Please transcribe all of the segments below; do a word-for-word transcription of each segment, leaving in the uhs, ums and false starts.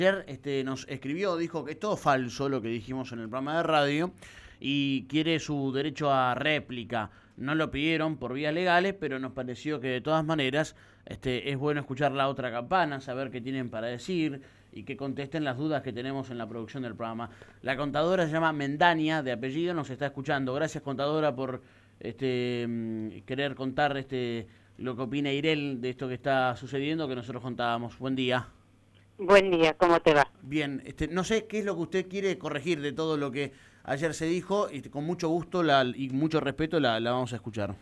Ayer este, nos escribió, dijo que es todo falso lo que dijimos en el programa de radio y quiere su derecho a réplica. No lo pidieron por vías legales, pero nos pareció que de todas maneras este, es bueno escuchar la otra campana, saber qué tienen para decir y que contesten las dudas que tenemos en la producción del programa. La contadora se llama Mendaña, de apellido, nos está escuchando. Gracias, contadora, por este, mm, querer contar este, lo que opina Irel de esto que está sucediendo, que nosotros contábamos. Buen día. Buen día, ¿cómo te va? Bien, este, no sé qué es lo que usted quiere corregir de todo lo que ayer se dijo y con mucho gusto la, y mucho respeto la, la vamos a escuchar.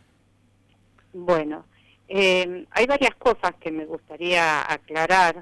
Bueno, eh, hay varias cosas que me gustaría aclarar.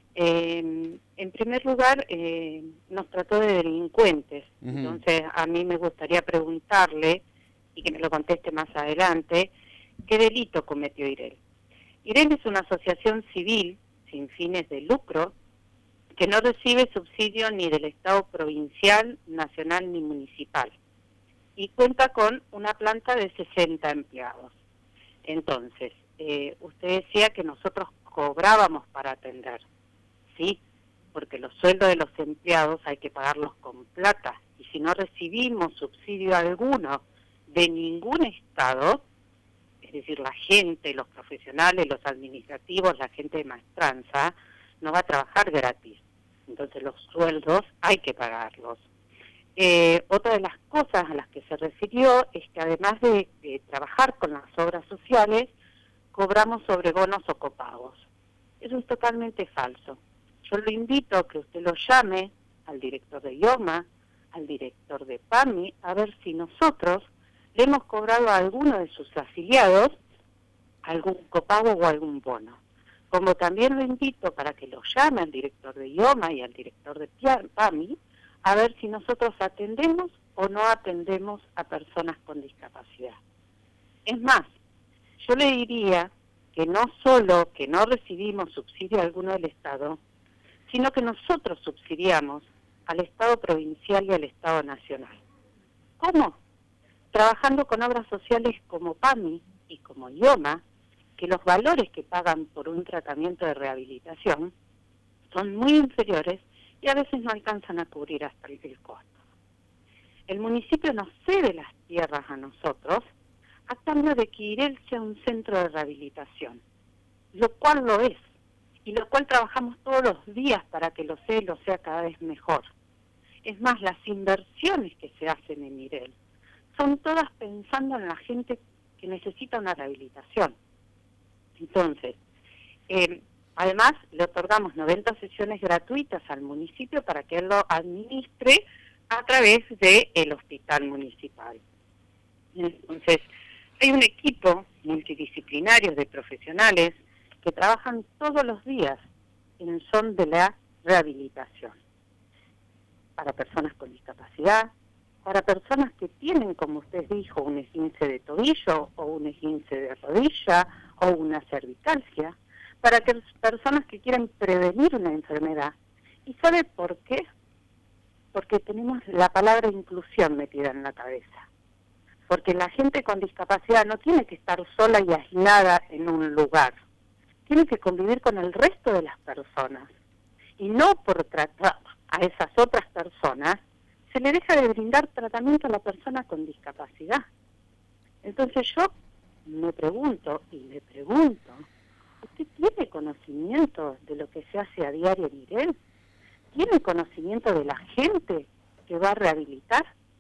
Eh, en primer lugar, eh, nos trató de delincuentes, Ujú. entonces a mí me gustaría preguntarle, y que me lo conteste más adelante, ¿qué delito cometió Irel? Irel es una asociación civil sin fines de lucro que no recibe subsidio ni del Estado provincial, nacional ni municipal, y cuenta con una planta de sesenta empleados. Entonces, eh, usted decía que nosotros cobrábamos para atender, ¿sí? Porque los sueldos de los empleados hay que pagarlos con plata, y si no recibimos subsidio alguno de ningún Estado, es decir, la gente, los profesionales, los administrativos, la gente de maestranza, no va a trabajar gratis. Entonces los sueldos hay que pagarlos. Eh, otra de las cosas a las que se refirió es que además de, de trabajar con las obras sociales, cobramos sobre bonos o copagos. Eso es totalmente falso. Yo lo invito a que usted lo llame al director de IOMA, al director de PAMI, a ver si nosotros le hemos cobrado a alguno de sus afiliados algún copago o algún bono. Como también lo invito para que lo llame al director de IOMA y al director de PAMI, a ver si nosotros atendemos o no atendemos a personas con discapacidad. Es más, yo le diría que no solo que no recibimos subsidio alguno del Estado, sino que nosotros subsidiamos al Estado provincial y al Estado nacional. ¿Cómo? Trabajando con obras sociales como PAMI y como IOMA, que los valores que pagan por un tratamiento de rehabilitación son muy inferiores y a veces no alcanzan a cubrir hasta el, el costo. El municipio nos cede las tierras a nosotros a cambio de que Irel sea un centro de rehabilitación, lo cual lo es, y lo cual trabajamos todos los días para que lo sea y lo sea cada vez mejor. Es más, las inversiones que se hacen en Irel son todas pensando en la gente que necesita una rehabilitación. Entonces, eh, además le otorgamos noventa sesiones gratuitas al municipio para que él lo administre a través del hospital municipal. Entonces, hay un equipo multidisciplinario de profesionales que trabajan todos los días en son de la rehabilitación para personas con discapacidad, para personas que tienen, como usted dijo, un esguince de tobillo o un esguince de rodilla o una cervicalgia, para que personas que quieran prevenir una enfermedad. ¿Y sabe por qué? Porque tenemos la palabra inclusión metida en la cabeza. Porque la gente con discapacidad no tiene que estar sola y aislada en un lugar. Tiene que convivir con el resto de las personas. Y no por tratar a esas otras personas, se le deja de brindar tratamiento a la persona con discapacidad. Entonces yo me pregunto y le pregunto, ¿usted tiene conocimiento de lo que se hace a diario en Irel? ¿Tiene conocimiento de la gente que va a rehabilitar?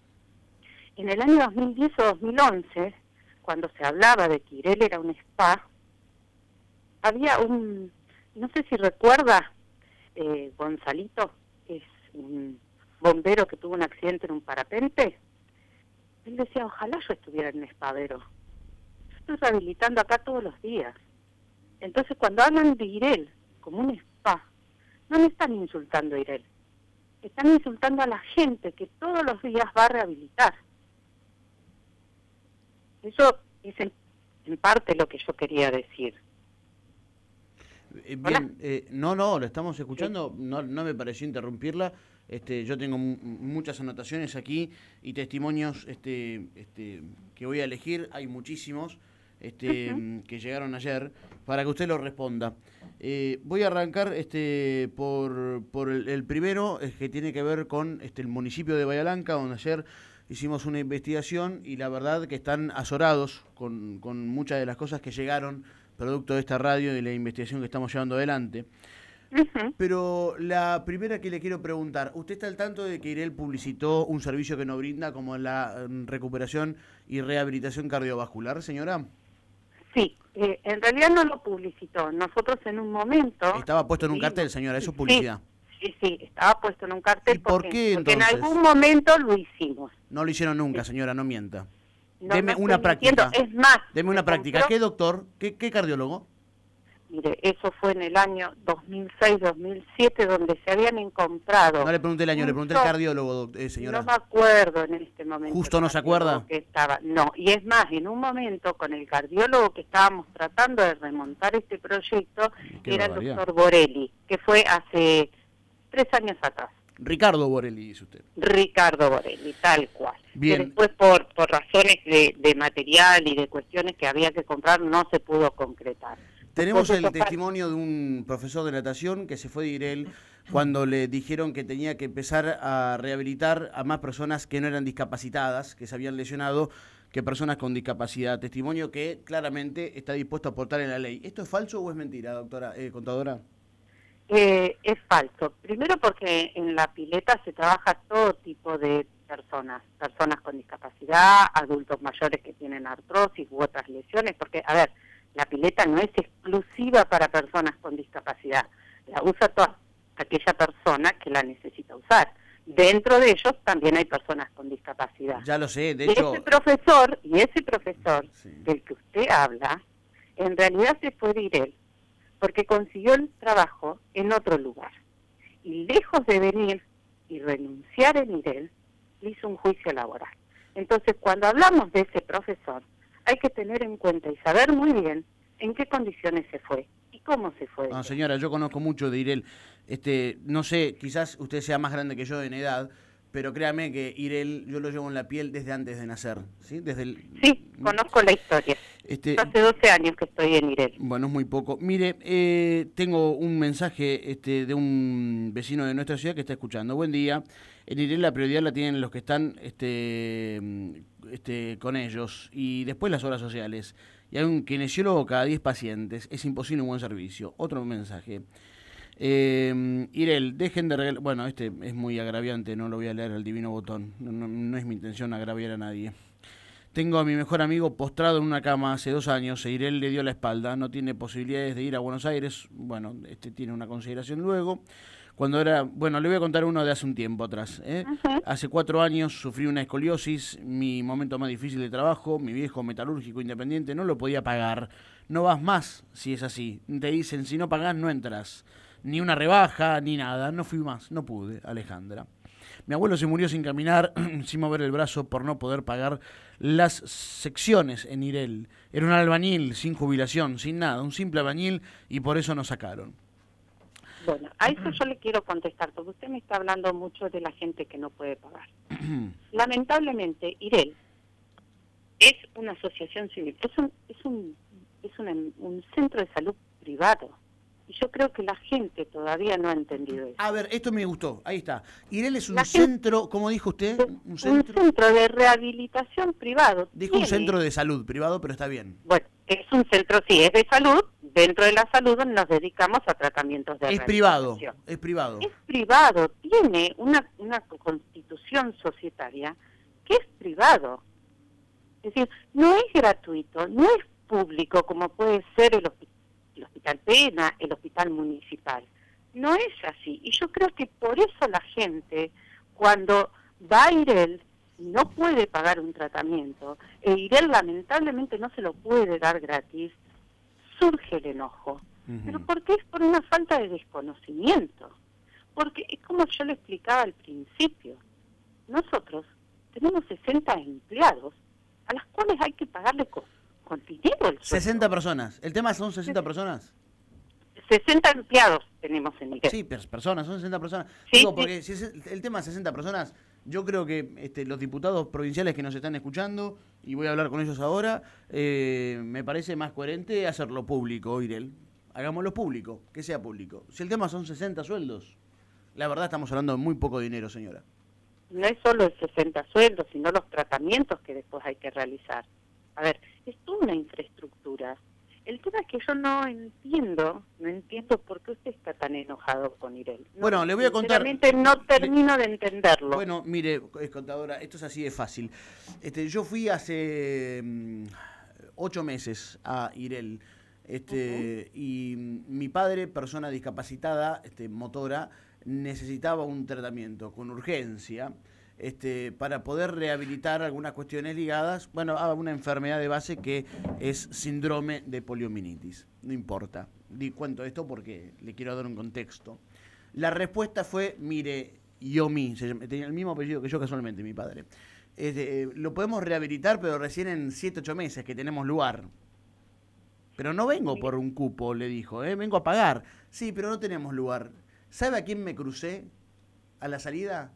En el año dos mil diez o dos mil once, cuando se hablaba de que Irel era un spa, había un, no sé si recuerda, eh, Gonzalito, que es un bombero que tuvo un accidente en un parapente. Él decía, ojalá yo estuviera en un espadero. Yo estoy rehabilitando acá todos los días. Entonces, cuando hablan de Irel como un spa, no me están insultando a Irel. Están insultando a la gente que todos los días va a rehabilitar. Eso es en, en parte lo que yo quería decir. Eh, ¿Hola? bien, eh, no, no, lo estamos Sí. escuchando, no, no me pareció interrumpirla. Este, yo tengo mu- muchas anotaciones aquí y testimonios este, este, que voy a elegir, hay muchísimos. este, Ujú. que llegaron ayer, para que usted lo responda. Eh, voy a arrancar este, por, por el, el primero, es que tiene que ver con este, el municipio de Bahía Blanca, donde ayer hicimos una investigación y la verdad que están azorados con, con muchas de las cosas que llegaron producto de esta radio y la investigación que estamos llevando adelante. Ujú. Pero la primera que le quiero preguntar, ¿usted está al tanto de que IREL publicitó un servicio que nos brinda como la mm, recuperación y rehabilitación cardiovascular, señora? Sí, eh, en realidad no lo publicitó. Nosotros en un momento... Estaba puesto en un tuvimos- cartel, señora, eso es Sí, publicidad. sí, sí, estaba puesto en un cartel. ¿Y por porque, qué, porque en entonces? algún momento lo hicimos. No lo hicieron nunca, señora, no mienta. No, Deme no una estoy mintiendo. práctica. Es más, Deme se una práctica. compró- ¿Qué doctor? ¿Qué, qué cardiólogo? Mire, eso fue en el año dos mil seis, dos mil siete, donde se habían comprado... No le pregunté el año, le un pregunté el so- cardiólogo, doc- eh, señora. No me acuerdo en este momento. ¿Justo el no se cardiólogo acuerda? que estaba. No, y es más, en un momento con el cardiólogo que estábamos tratando de remontar este proyecto, Qué era el barbaridad. doctor Borelli, que fue hace tres años atrás. Ricardo Borelli, dice usted. Ricardo Borelli, tal cual. Bien. Que después por, por razones de, de material y de cuestiones que había que comprar no se pudo concretar. Tenemos Después el eso pa- testimonio de un profesor de natación que se fue de IREL cuando le dijeron que tenía que empezar a rehabilitar a más personas que no eran discapacitadas, que se habían lesionado, que personas con discapacidad. Testimonio que claramente está dispuesto a aportar en la ley. ¿Esto es falso o es mentira, doctora, eh, contadora? Eh, es falso. Primero porque en la pileta se trabaja todo tipo de personas, personas con discapacidad, adultos mayores que tienen artrosis u otras lesiones, porque, a ver, la pileta no es exclusiva para personas con discapacidad, la usa toda aquella persona que la necesita usar. Dentro de ellos también hay personas con discapacidad. Ya lo sé, de Y hecho... ese profesor, y ese profesor Sí. del que usted habla, en realidad se fue de IREL, porque consiguió el trabajo en otro lugar. Y lejos de venir y renunciar en IREL, le hizo un juicio laboral. Entonces, cuando hablamos de ese profesor, hay que tener en cuenta y saber muy bien en qué condiciones se fue y cómo se fue. de No, IREL. señora, yo conozco mucho de IREL. Este, no sé, quizás usted sea más grande que yo en edad, pero créame que IREL yo lo llevo en la piel desde antes de nacer, ¿sí? Desde el, Sí, conozco la historia. este, Yo hace doce años que estoy en IREL. Bueno, es muy poco. Mire, eh, tengo un mensaje este, de un vecino de nuestra ciudad que está escuchando. Buen día. En IREL la prioridad la tienen los que están este, este, con ellos y después las obras sociales. Y hay un kinesiólogo cada diez pacientes. Es imposible un buen servicio. Otro mensaje. Eh, IREL, dejen de regalar... Bueno, este es muy agraviante, no lo voy a leer al divino botón. No, no, no es mi intención agraviar a nadie. Tengo a mi mejor amigo postrado en una cama hace dos años, e IREL le dio la espalda, no tiene posibilidades de ir a Buenos Aires, bueno, este tiene una consideración luego. Cuando era, bueno, le voy a contar uno de hace un tiempo atrás. ¿eh? Ujú. Hace cuatro años sufrí una escoliosis, mi momento más difícil de trabajo, mi viejo metalúrgico independiente no lo podía pagar. No vas más si es así. Te dicen, si no pagás no entras. Ni una rebaja, ni nada. No fui más, no pude, Alejandra. Mi abuelo se murió sin caminar, sin mover el brazo, por no poder pagar las secciones en IREL. Era un albañil, sin jubilación, sin nada, un simple albañil, y por eso nos sacaron. Bueno, a eso yo le quiero contestar, porque usted me está hablando mucho de la gente que no puede pagar. Lamentablemente, IREL es una asociación civil, es un, es un, es una- un centro de salud privado. Y yo creo que la gente todavía no ha entendido eso. A ver, esto me gustó, ahí está. IREL es un La gente- centro, ¿cómo dijo usted? Un Un centro. centro de rehabilitación privado. Dijo un tiene- centro de salud privado, pero está bien. Bueno, es un centro, sí, es de salud. Dentro de la salud nos dedicamos a tratamientos de Es privado, rehabilitación. es privado. Es privado, tiene una, una constitución societaria que es privado. Es decir, no es gratuito, no es público como puede ser el, hospi- el Hospital Pena, el Hospital Municipal. No es así. Y yo creo que por eso la gente, cuando va a IREL, no puede pagar un tratamiento, e IREL lamentablemente no se lo puede dar gratis, surge el enojo. Ujú. Pero porque es por una falta de desconocimiento. Porque es como yo le explicaba al principio. Nosotros tenemos sesenta empleados a las cuales hay que pagarle con, con dinero el sueldo. sesenta personas. ¿El tema son sesenta personas? sesenta empleados tenemos en IREL. Sí, pers- personas, son sesenta personas. Sí, Digo, sí. porque si es el, el tema es sesenta personas, Yo creo que este, los diputados provinciales que nos están escuchando, y voy a hablar con ellos ahora, eh, me parece más coherente hacerlo público, Irel. Hagámoslo público, que sea público. Si el tema son sesenta sueldos, la verdad estamos hablando de muy poco dinero, señora. No es solo el sesenta sueldos, sino los tratamientos que después hay que realizar. A ver, es toda una infraestructura. El tema es que yo no entiendo, no entiendo por qué usted está tan enojado con Irel. No, bueno, le voy a contar... Sinceramente no termino le, de entenderlo. Bueno, mire, contadora, esto es así de fácil. Este, yo fui hace um, ocho meses a Irel, este, uh-huh. y mi padre, persona discapacitada, este, motora, necesitaba un tratamiento con urgencia. Este, para poder rehabilitar algunas cuestiones ligadas, bueno, a una enfermedad de base que es síndrome de poliomielitis. No importa. Di, cuento esto porque le quiero dar un contexto. La respuesta fue, mire, Yomi, tenía el mismo apellido que yo casualmente, mi padre. Este, eh, lo podemos rehabilitar, pero recién en siete, ocho meses que tenemos lugar. Pero no vengo por un cupo, le dijo, ¿eh? Vengo a pagar. Sí, pero no tenemos lugar. ¿Sabe a quién me crucé a la salida?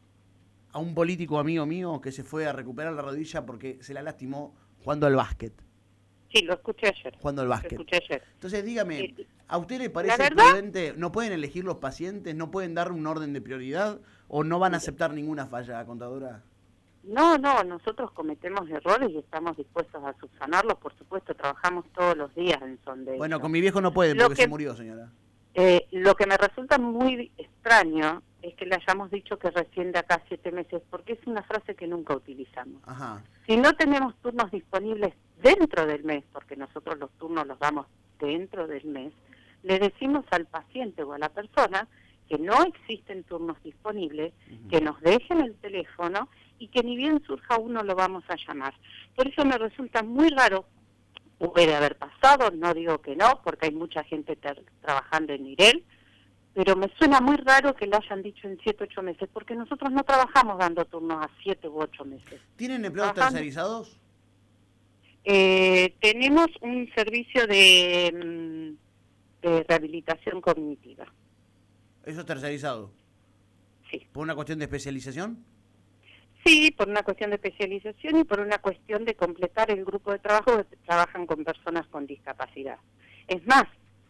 A un político amigo mío que se fue a recuperar la rodilla porque se la lastimó jugando al básquet. Sí, lo escuché ayer. Jugando al básquet. Lo escuché ayer. Entonces, dígame, Sí. ¿a usted le parece prudente? ¿No pueden elegir los pacientes? ¿No pueden dar un orden de prioridad? ¿O no van a aceptar ninguna falla, contadora? No, no, nosotros cometemos errores y estamos dispuestos a subsanarlos. Por supuesto, trabajamos todos los días en son de Bueno, ello. con mi viejo no puede porque que, se murió, señora. Eh, lo que me resulta muy extraño es que le hayamos dicho que recién de acá siete meses, porque es una frase que nunca utilizamos. Ajá. Si no tenemos turnos disponibles dentro del mes, porque nosotros los turnos los damos dentro del mes, le decimos al paciente o a la persona que no existen turnos disponibles, uh-huh. que nos dejen el teléfono y que ni bien surja uno lo vamos a llamar. Por eso me resulta muy raro. Puede haber pasado, no digo que no, porque hay mucha gente ter- trabajando en Irel, pero me suena muy raro que lo hayan dicho en siete, ocho meses, porque nosotros no trabajamos dando turnos a siete u ocho meses. ¿Tienen empleados Trabajando. tercerizados? Eh, tenemos un servicio de, de rehabilitación cognitiva. ¿Eso es tercerizado? Sí. ¿Por una cuestión de especialización? Sí, por una cuestión de especialización y por una cuestión de completar el grupo de trabajo que trabajan con personas con discapacidad. Es más,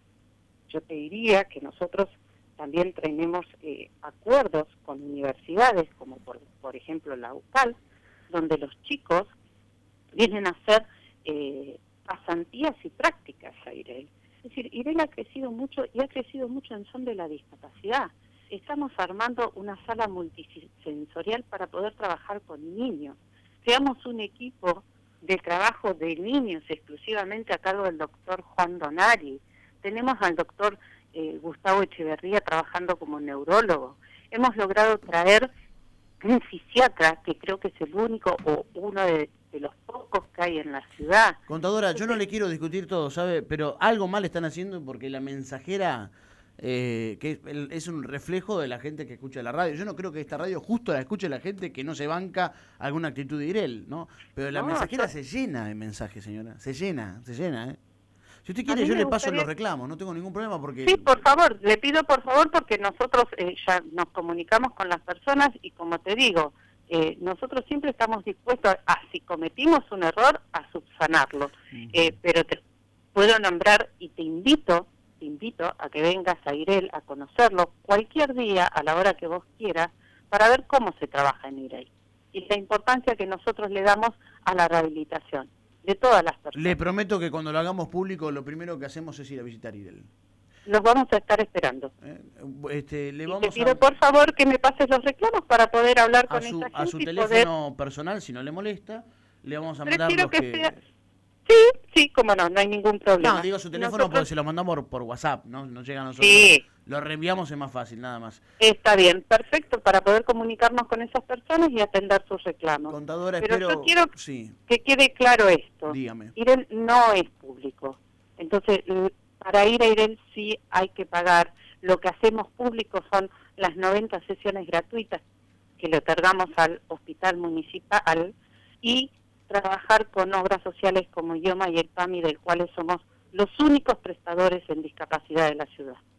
yo te diría que nosotros también tenemos eh, acuerdos con universidades, como por, por ejemplo la U C A L, donde los chicos vienen a hacer eh, pasantías y prácticas a Irel. Es decir, Irel ha crecido mucho y ha crecido mucho en son de la discapacidad. Estamos armando una sala multisensorial para poder trabajar con niños. Creamos un equipo de trabajo de niños exclusivamente a cargo del doctor Juan Donari. Tenemos al doctor eh, Gustavo Echeverría trabajando como neurólogo. Hemos logrado traer un fisiatra, que creo que es el único o uno de, de los pocos que hay en la ciudad. Contadora, yo no le quiero discutir todo, ¿sabe? Pero algo mal están haciendo porque la mensajera... Eh, que es un reflejo de la gente que escucha la radio. Yo no creo que esta radio justo la escuche la gente que no se banca alguna actitud de Irel, ¿no? Pero la no, mensajera yo... se llena de mensajes, señora. Se llena, se llena, ¿eh? Si usted quiere, yo le paso gustaría... los reclamos, no tengo ningún problema porque... Sí, por favor, le pido por favor porque nosotros eh, ya nos comunicamos con las personas y como te digo, eh, nosotros siempre estamos dispuestos a, a, si cometimos un error, a subsanarlo. Uh-huh. eh, pero te puedo nombrar y te invito te invito a que vengas a Irel a conocerlo cualquier día a la hora que vos quieras para ver cómo se trabaja en Irel y la importancia que nosotros le damos a la rehabilitación de todas las personas. Le prometo que cuando lo hagamos público lo primero que hacemos es ir a visitar Irel. Los vamos a estar esperando. Eh, este, le y vamos te pido a... por favor que me pases los reclamos para poder hablar con a su, esa gente a su y teléfono poder... personal, si no le molesta, le vamos a mandar Prefiero los que, que... sea... Sí, sí, cómo no, no hay ningún problema. No, digo su teléfono nosotros... porque se lo mandamos por, por WhatsApp, ¿no? No llega a nosotros. Sí. Lo reenviamos, es más fácil, nada más. Está bien, perfecto, para poder comunicarnos con esas personas y atender sus reclamos. Contadora, Pero espero... yo quiero sí. que quede claro esto. Dígame. Irel no es público. Entonces, para ir a Irel sí hay que pagar. Lo que hacemos público son las noventa sesiones gratuitas que le otorgamos al hospital municipal y trabajar con obras sociales como IOMA y el PAMI, del cuales somos los únicos prestadores en discapacidad de la ciudad.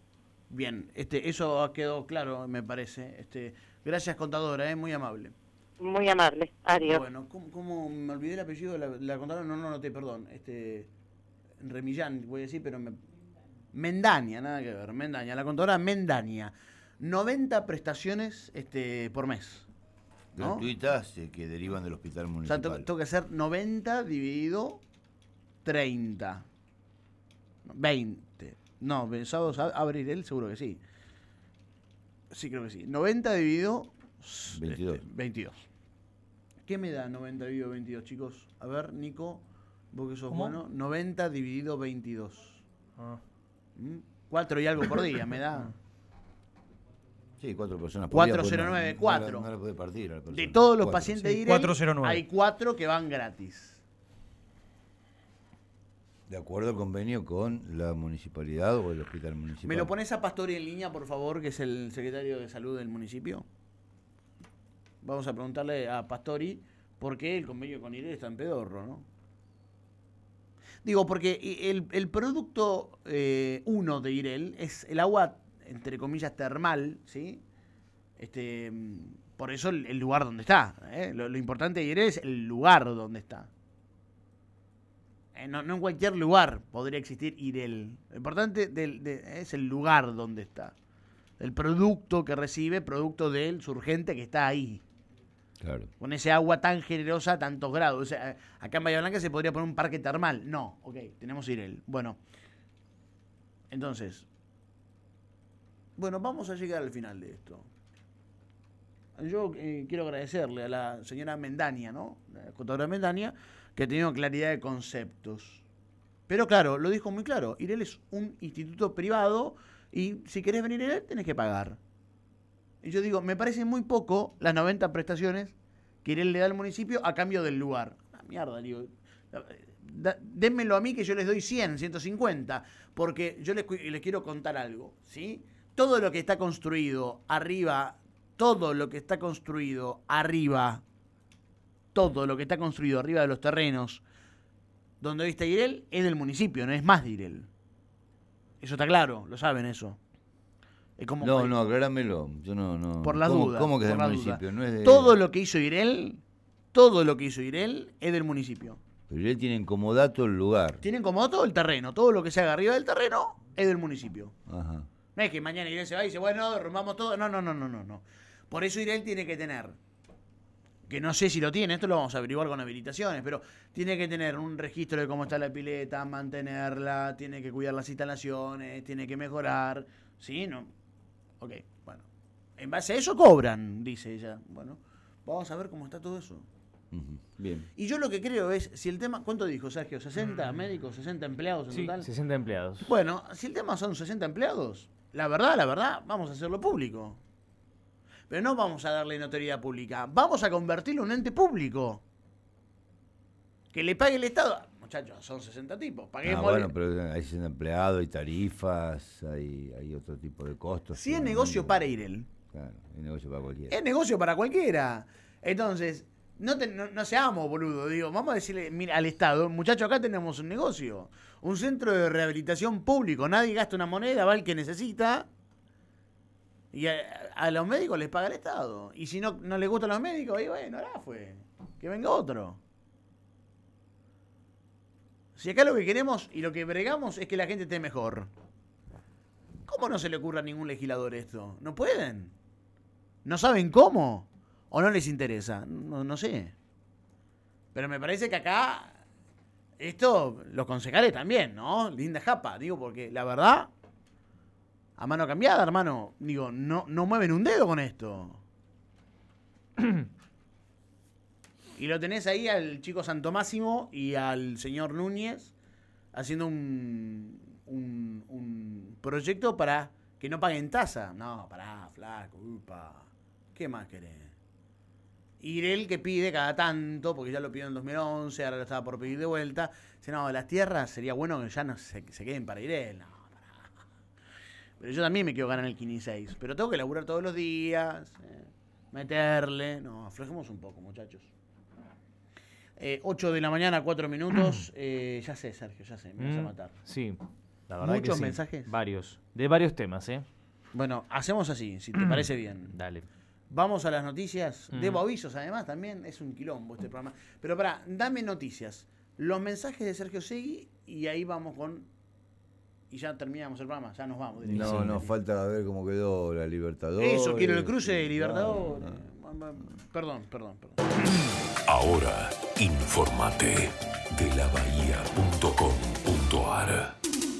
Bien, este, eso quedó claro, me parece. Este, gracias, contadora, ¿eh? Muy amable. Muy amable, adiós. Bueno, ¿cómo, cómo me olvidé el apellido de la, la contadora? No, no noté, perdón. Este, Remillán, voy a decir, pero me, Mendaña, nada que ver, Mendaña, la contadora Mendaña. noventa prestaciones este, por mes, ¿no? Gratuitas eh, que derivan del hospital O sea, municipal. tengo, tengo que hacer noventa dividido treinta. veinte. No, sábados abre Irel, seguro que sí. Sí, creo que sí. noventa dividido veintidós. Este, veintidós. ¿Qué me da noventa dividido veintidós, chicos? A ver, Nico, vos que sos ¿Cómo? bueno. noventa dividido veintidós. Ah. ¿Mm? cuatro y algo por día me da. Sí, cuatro personas por día. cuatrocientos nueve, cuatro. No, la, no la puede partir a la persona. De todos los Cuatro. pacientes de Sí, Irel, cuatrocientos nueve. hay cuatro que van gratis. De acuerdo al convenio con la municipalidad o el hospital municipal. ¿Me lo pones a Pastori en línea, por favor, que es el secretario de salud del municipio? Vamos a preguntarle a Pastori por qué el convenio con Irel está en pedorro, ¿no? Digo, porque el, el producto eh, uno de Irel es el agua, entre comillas, termal, ¿sí? Este, por eso el, el lugar donde está. ¿eh? Lo, lo importante de Irel es el lugar donde está. Eh, no, no en cualquier lugar podría existir Irel. Lo importante del, de, es el lugar donde está. El producto que recibe, producto del surgente que está ahí. Claro. Con ese agua tan generosa, tantos grados. O sea, acá en Bahía Blanca se podría poner un parque termal. No, ok, tenemos Irel. Bueno, entonces, bueno, vamos a llegar al final de esto. Yo eh, quiero agradecerle a la señora Mendaña, ¿no? La contadora Mendaña, que ha tenido claridad de conceptos. Pero claro, lo dijo muy claro. Irel es un instituto privado y si querés venir a Irel tenés que pagar. Y yo digo, me parece muy poco las noventa prestaciones que Irel le da al municipio a cambio del lugar. Una mierda, digo. Da, dénmelo a mí que yo les doy cien, ciento cincuenta. Porque yo les, les quiero contar algo, ¿sí? Todo lo que está construido arriba, todo lo que está construido arriba, todo lo que está construido arriba de los terrenos donde hoy está Irel es del municipio, no es más de Irel. Eso está claro, lo saben eso. Es como No, que, no, acláramelo. Yo no, no. por la ¿Cómo, duda. ¿Cómo que es por del la municipio? duda. No es de... Todo lo que hizo Irel, todo lo que hizo Irel es del municipio. Pero él tiene como dato el lugar. Tienen como todo el terreno, todo lo que se haga arriba del terreno es del municipio. Ajá. No es que mañana Irel se va y dice, bueno, derrumbamos todo. No, no, no, no, no, no. Por eso Irel tiene que tener, que no sé si lo tiene, esto lo vamos a averiguar con habilitaciones, pero tiene que tener un registro de cómo está la pileta, mantenerla, tiene que cuidar las instalaciones, tiene que mejorar. ¿Sí? ¿No? Ok, bueno. En base a eso cobran, dice ella. Bueno, vamos a ver cómo está todo eso. Uh-huh. Bien. Y yo lo que creo es, si el tema, ¿cuánto dijo Sergio? ¿sesenta médicos, sesenta empleados en Sí, total? sesenta empleados. Bueno, si el tema son sesenta empleados, la verdad, la verdad, vamos a hacerlo público. Pero no vamos a darle notoriedad pública, vamos a convertirlo en un ente público. Que le pague el Estado. Muchachos, son sesenta tipos, Ah, paguemos. bueno, pero hay cien empleados, hay tarifas, hay, hay otro tipo de costos. Si es negocio para Irel, Claro, es negocio para cualquiera. es negocio para cualquiera. Entonces, no, te, no, no seamos boludos, digo, vamos a decirle mira, al Estado, muchachos, acá tenemos un negocio, un centro de rehabilitación público, nadie gasta una moneda, va el que necesita, y a, a los médicos les paga el Estado. Y si no, no les gustan los médicos, ahí bueno, ahora fue, que venga otro. Si acá lo que queremos y lo que bregamos es que la gente esté mejor. ¿Cómo no se le ocurre a ningún legislador esto? ¿No pueden? ¿No saben cómo? ¿O no les interesa? No, no sé. Pero me parece que acá, esto, los concejales también, ¿no? Linda japa, digo, porque la verdad, a mano cambiada, hermano, digo, no, no mueven un dedo con esto. Y lo tenés ahí al chico Santomásimo y al señor Núñez haciendo un, un, un proyecto para que no paguen tasa. No, pará, flaco, upa. ¿Qué más querés? Irel que pide cada tanto, porque ya lo pidió en dos mil once, ahora lo estaba por pedir de vuelta. Dice, no, las tierras sería bueno que ya no se, se queden para Irel. No, pará. Pero yo también me quiero ganar el quince seis. Pero tengo que laburar todos los días, eh, meterle. No, aflojemos un poco, muchachos. Eh, ocho de la mañana, cuatro minutos. Eh, ya sé, Sergio, ya sé, me vas a matar. Sí, la verdad ¿Muchos que sí. mensajes? Varios, de varios temas, ¿eh? Bueno, hacemos así, si te parece bien. Dale. Vamos a las noticias. Mm. Debo avisos, además, también es un quilombo este programa. Pero pará, dame noticias. Los mensajes de Sergio Segui y ahí vamos con... Y ya terminamos el programa, ya nos vamos. No, nos falta ver cómo quedó la Libertadores. Eso, quiero el cruce de Libertadores. No, no. Perdón, perdón, perdón. Ahora, informate de la bahía punto com punto ar.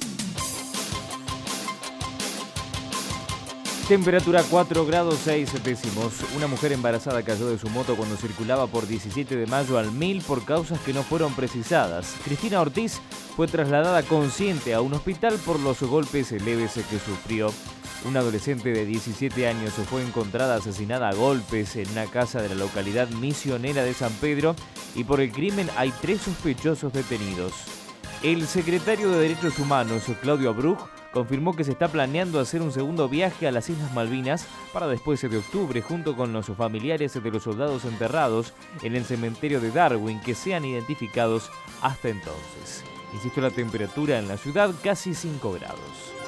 Temperatura cuatro grados seis décimos. Una mujer embarazada cayó de su moto cuando circulaba por diecisiete de mayo al mil por causas que no fueron precisadas. Cristina Ortiz fue trasladada consciente a un hospital por los golpes leves que sufrió. Una adolescente de diecisiete años fue encontrada asesinada a golpes en una casa de la localidad misionera de San Pedro y por el crimen hay tres sospechosos detenidos. El secretario de Derechos Humanos, Claudio Bruch, confirmó que se está planeando hacer un segundo viaje a las Islas Malvinas para después de octubre, junto con los familiares de los soldados enterrados en el cementerio de Darwin, que sean identificados hasta entonces. Insisto, la temperatura en la ciudad casi cinco grados.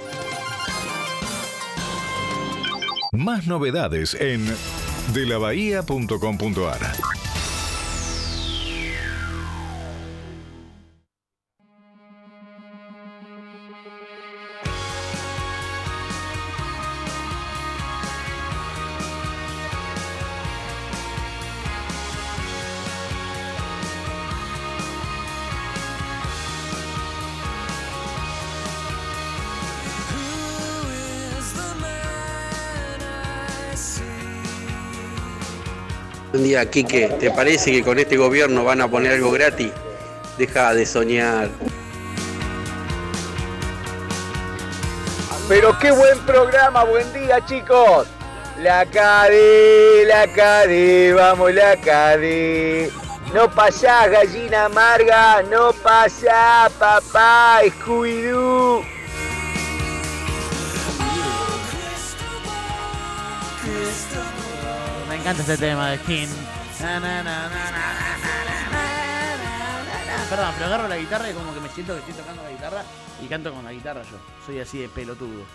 Más novedades en de la bahía punto com punto ar. Un día, Quique, ¿te parece que con este gobierno van a poner algo gratis? Deja de soñar. Pero qué buen programa, buen día, chicos. La Cade, la Cade, vamos la Cade. No pasa, gallina amarga, no pasa, papá, Scooby-Doo. Me encanta este tema de King. Na, na, na, na, na, na, na, na, na. Perdón, pero agarro la guitarra y como que me siento que estoy tocando la guitarra y canto con la guitarra yo. Soy así de pelotudo.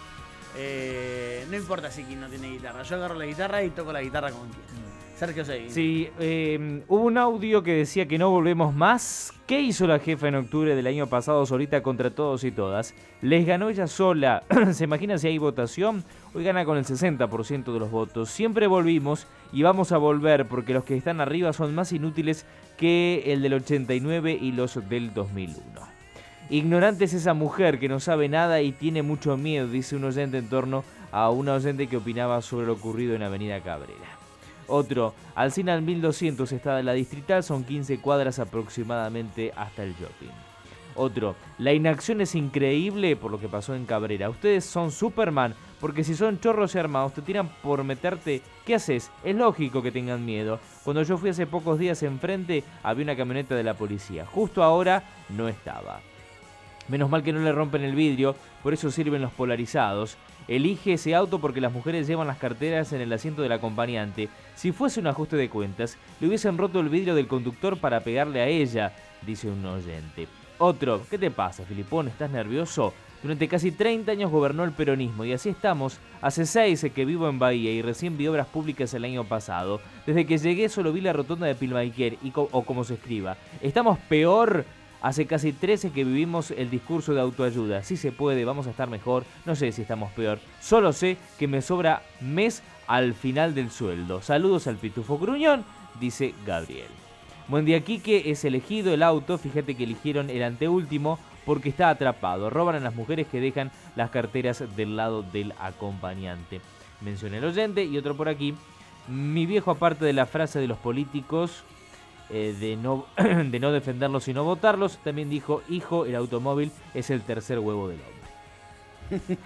Eh, no importa si King no tiene guitarra. Yo agarro la guitarra y toco la guitarra con quien. Sergio Segui. Sí, eh, hubo un audio que decía que no volvemos más. ¿Qué hizo la jefa en octubre del año pasado solita contra todos y todas? Les ganó ella sola. ¿Se imagina si hay votación? Hoy gana con el sesenta por ciento de los votos. Siempre volvimos y vamos a volver porque los que están arriba son más inútiles que el del ochenta y nueve y los del dos mil uno. Ignorante es esa mujer que no sabe nada y tiene mucho miedo, dice un oyente en torno a una oyente que opinaba sobre lo ocurrido en Avenida Cabrera. Otro, Alsina al mil doscientos está de la Distrital, son quince cuadras aproximadamente hasta el shopping. Otro, la inacción es increíble por lo que pasó en Cabrera. Ustedes son Superman, porque si son chorros y armados te tiran por meterte. ¿Qué haces? Es lógico que tengan miedo. Cuando yo fui hace pocos días enfrente había una camioneta de la policía. Justo ahora no estaba. Menos mal que no le rompen el vidrio, por eso sirven los polarizados. Elige ese auto porque las mujeres llevan las carteras en el asiento del acompañante. Si fuese un ajuste de cuentas, le hubiesen roto el vidrio del conductor para pegarle a ella, dice un oyente. Otro, ¿qué te pasa, Filipón? ¿Estás nervioso? Durante casi treinta años gobernó el peronismo y así estamos. Hace seis que vivo en Bahía y recién vi obras públicas el año pasado. Desde que llegué solo vi la rotonda de Pilmaiquer y co- o como se escriba. Estamos peor. Hace casi trece que vivimos el discurso de autoayuda. Si se puede, vamos a estar mejor. No sé si estamos peor. Solo sé que me sobra mes al final del sueldo. Saludos al Pitufo Gruñón, dice Gabriel. Buen día, Quique. Es elegido el auto. Fíjate que eligieron el anteúltimo porque está atrapado. Roban a las mujeres que dejan las carteras del lado del acompañante. Mencioné el oyente y otro por aquí. Mi viejo, aparte de la frase de los políticos... Eh, de, no, de no defenderlos y no votarlos, también dijo: hijo, el automóvil es el tercer huevo del hombre.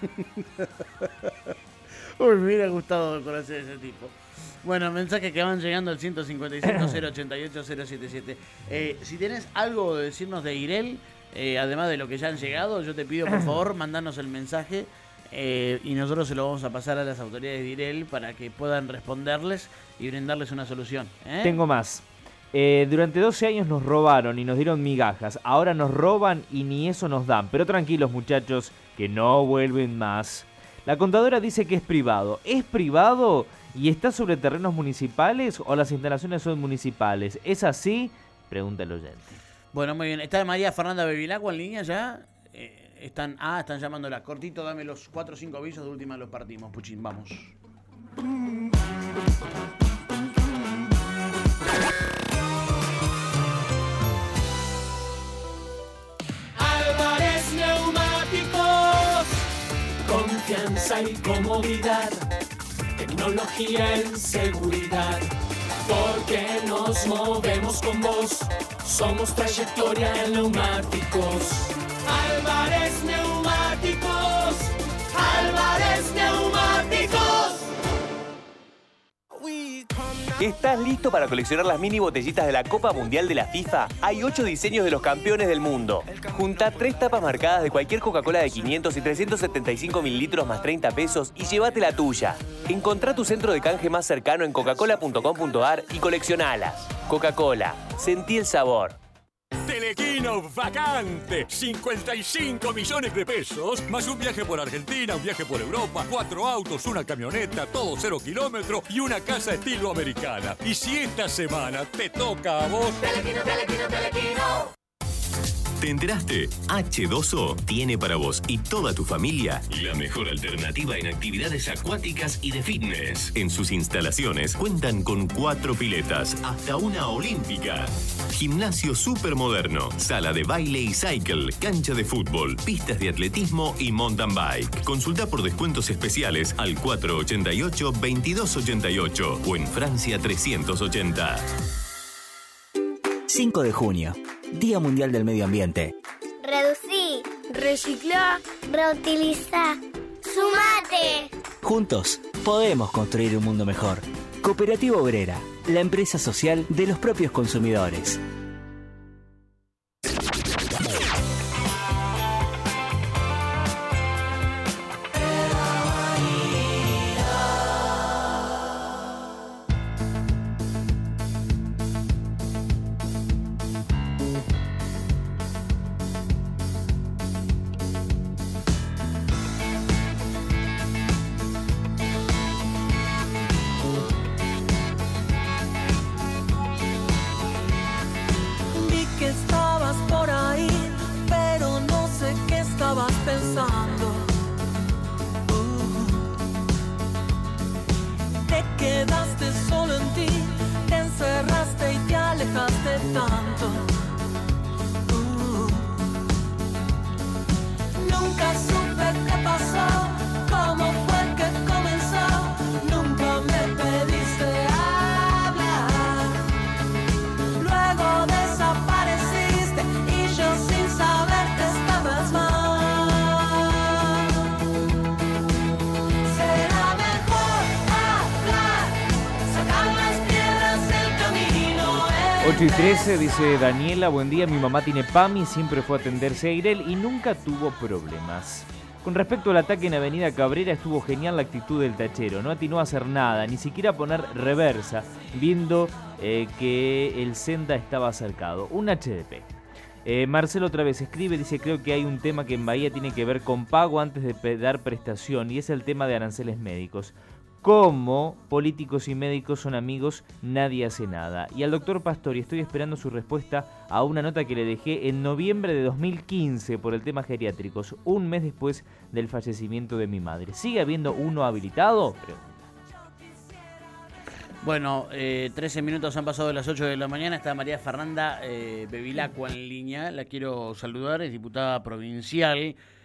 Uy, me hubiera gustado conocer ese tipo. Bueno, mensajes que van llegando al ciento cincuenta y cinco, cero ochenta y ocho, cero setenta y siete. Eh, si tenés algo de decirnos de Irel, eh, además de lo que ya han llegado, yo te pido por favor mandanos el mensaje eh, y nosotros se lo vamos a pasar a las autoridades de Irel para que puedan responderles y brindarles una solución. ¿eh? Tengo más. Eh, durante doce años nos robaron y nos dieron migajas. Ahora nos roban y ni eso nos dan. Pero tranquilos, muchachos, que no vuelven más. La contadora dice que es privado. ¿Es privado y está sobre terrenos municipales o las instalaciones son municipales? ¿Es así? Pregunta el oyente. Bueno, muy bien. ¿Está María Fernanda Bevilacqua en línea ya? Eh, están, ah, están llamándola. Cortito, dame los cuatro o cinco avisos, de última los partimos. Puchín, vamos. Álvarez Neumáticos, confianza y comodidad, tecnología en seguridad, porque nos movemos con vos, somos trayectoria en neumáticos. Álvarez Neumáticos, Álvarez Neumáticos. ¿Estás listo para coleccionar las mini botellitas de la Copa Mundial de la FIFA? Hay ocho diseños de los campeones del mundo. Junta tres tapas marcadas de cualquier Coca-Cola de quinientos y trescientos setenta y cinco mililitros más treinta pesos y llévate la tuya. Encontrá tu centro de canje más cercano en coca cola punto com punto ar y coleccionalas. Coca-Cola, sentí el sabor. Telequino vacante, cincuenta y cinco millones de pesos, más un viaje por Argentina, un viaje por Europa, cuatro autos, una camioneta, todo cero kilómetros y una casa estilo americana. Y si esta semana te toca a vos... Telequino, Telequino, Telequino. ¿Te enteraste? hache dos o tiene para vos y toda tu familia la mejor alternativa en actividades acuáticas y de fitness. En sus instalaciones cuentan con cuatro piletas, hasta una olímpica. Gimnasio supermoderno, sala de baile y cycle, cancha de fútbol, pistas de atletismo y mountain bike. Consulta por descuentos especiales al cuatro ochenta y ocho, veintidós ochenta y ocho o en Francia trescientos ochenta. cinco de junio, Día Mundial del Medio Ambiente. Reducí, reciclá, reutilizá, sumate. Juntos podemos construir un mundo mejor. Cooperativa Obrera, la empresa social de los propios consumidores. ocho y trece, dice Daniela, buen día, mi mamá tiene P A M I, siempre fue a atenderse a Irel y nunca tuvo problemas. Con respecto al ataque en Avenida Cabrera, estuvo genial la actitud del tachero, no atinó a hacer nada, ni siquiera a poner reversa, viendo eh, que el Senda estaba cercado, un H D P. Eh, Marcelo otra vez escribe, dice, creo que hay un tema que en Bahía tiene que ver con pago antes de dar prestación, y es el tema de aranceles médicos. Como políticos y médicos son amigos, nadie hace nada. Y al doctor Pastori estoy esperando su respuesta a una nota que le dejé en noviembre de dos mil quince por el tema geriátricos, un mes después del fallecimiento de mi madre. ¿Sigue habiendo uno habilitado? Pregunta. Bueno, eh, trece minutos han pasado de las ocho de la mañana. Está María Fernanda eh, Bevilacqua en línea. La quiero saludar, es diputada provincial